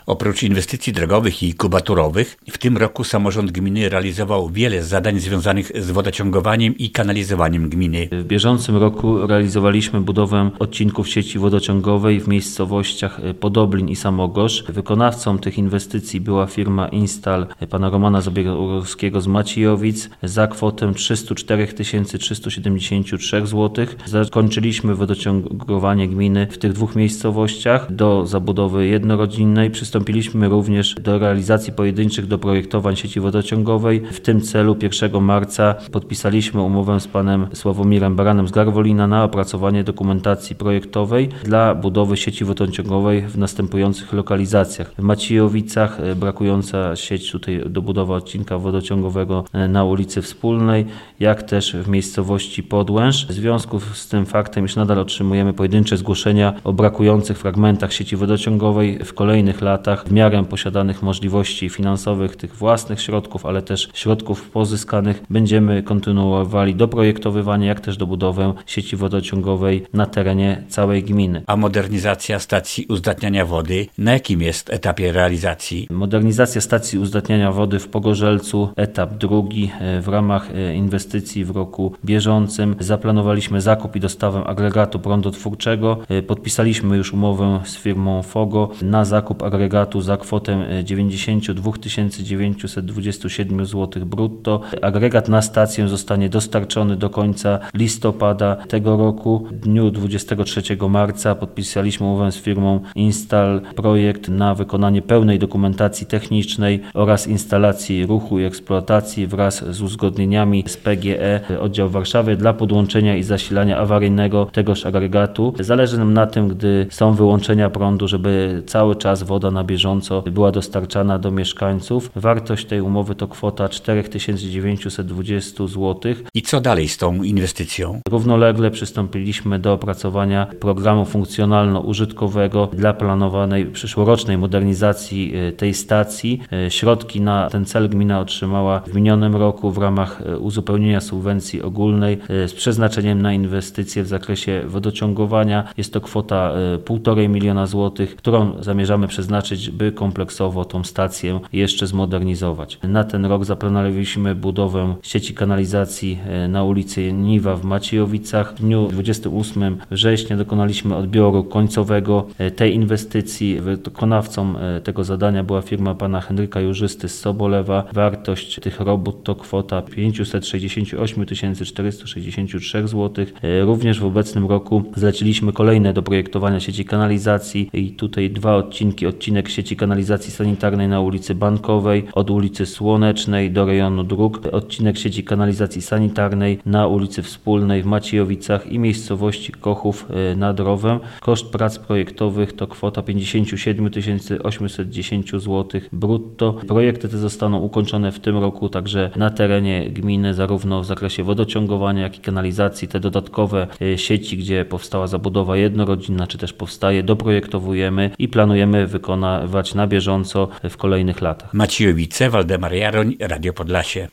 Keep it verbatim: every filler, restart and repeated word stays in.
Oprócz inwestycji drogowych i kubaturowych, w tym roku samorząd gminy realizował wiele zadań związanych z wodociągowaniem i kanalizowaniem gminy. W bieżącym roku realizowaliśmy budowę odcinków sieci wodociągowej w miejscowościach Podoblin i Samogorzz. Wykonawcą tych inwestycji była firma Instal pana Romana Zabiegowskiego z Maciejowic za kwotę trzysta cztery tysiące trzysta siedemdziesiąt trzy złotych. Zakończyliśmy wodociągowanie gminy w tych dwóch miejscowościach. Do zabudowy jednorodzinnej przystąpiliśmy również do realizacji pojedynczych doprojektowań sieci wodociągowej. W tym celu pierwszego marca podpisaliśmy umowę z panem Sławomirem Baranem z Garwolina na opracowanie dokumentacji projektowej dla budowy sieci wodociągowej w następujących lokalizacjach. W Maciejowicach brakująca sieć tutaj do budowy odcinka wodociągowego na ulicy Wspólnej, jak też w miejscowości Podłęż. W związku z tym faktem, iż nadal otrzymujemy pojedyncze zgłoszenia o brakujących fragmentach sieci wodociągowej, w kolejnych latach w miarę posiadanych możliwości finansowych, tych własnych środków, ale też środków pozyskanych, będziemy kontynuowali doprojektowywanie, jak też dobudowę sieci wodociągowej na terenie całej gminy. A modernizacja stacji uzdatniania wody na jakim jest etapie realizacji? Modernizacja stacji uzdatniania wody w Pogorzelcu, etap drugi. W ramach inwestycji w roku bieżącym zaplanowaliśmy zakup i dostawę agregatu prądotwórczego. Podpisaliśmy już umowę z firmą Fogo na zakup agregatu za kwotę dziewięćdziesiąt dwa tysiące dziewięćset dwadzieścia siedem złotych brutto. Agregat na stację zostanie dostarczony do końca listopada tego roku. W dniu dwudziestego trzeciego marca podpisaliśmy umowę z firmą Instal Projekt na wykonanie pełnej dokumentacji technicznej oraz instalacji ruchu i eksploatacji wraz z uzgodnieniami z P G E oddział Warszawy dla podłączenia i zasilania awaryjnego tegoż agregatu. Zależy nam na tym, gdy są wyłączenia prądu, żeby cały czas woda na bieżąco była dostarczana do mieszkańców. Wartość tej umowy to kwota cztery tysiące dziewięćset dwadzieścia złotych. I co dalej z tą inwestycją? Równolegle przystąpiliśmy do opracowania programu funkcjonalno-użytkowego dla planowanej przyszłorocznej modernizacji tej stacji. Środki na ten cel gmina otrzymała w minionym roku w ramach uzupełnienia subwencji ogólnej z przeznaczeniem na inwestycje w zakresie wodociągowania. Jest to kwota półtorej miliona złotych, którą zamierzamy przeznaczyć, by kompleksowo tą stację jeszcze zmodernizować. Na ten rok zaplanowaliśmy budowę sieci kanalizacji na ulicy Niwa w Maciejowicach. W dniu dwudziestego ósmego września dokonaliśmy odbioru końcowego tej inwestycji. Wykonawcą tego zadania była firma pana Henryka Jurzysty z Sobolewa. Wartość tych robót to kwota pięćset sześćdziesiąt osiem tysięcy czterysta sześćdziesiąt trzy złotych. Również w obecnym roku zleciliśmy kolejne do projektowania sieci kanalizacji i tutaj dwa odcinki. Odcinek sieci kanalizacji sanitarnej na ulicy Bankowej od ulicy Słonecznej do rejonu dróg. Odcinek sieci kanalizacji sanitarnej na ulicy Wspólnej w Maciejowicach i miejscowości Kochów nad Rowem. Koszt prac projektowych to kwota pięćdziesiąt siedem tysięcy osiemset dziesięć złotych brutto. Projekty te zostaną ukończone w tym roku także na terenie gminy, zarówno w zakresie wodociągowania, jak i kanalizacji. Te dodatkowe sieci, gdzie powstała zabudowa jednorodzinna, czy też powstaje, doprojektowujemy i planujemy wykonywać na bieżąco w kolejnych latach. Maciejowice, Waldemar Jaroń, Radio Podlasie.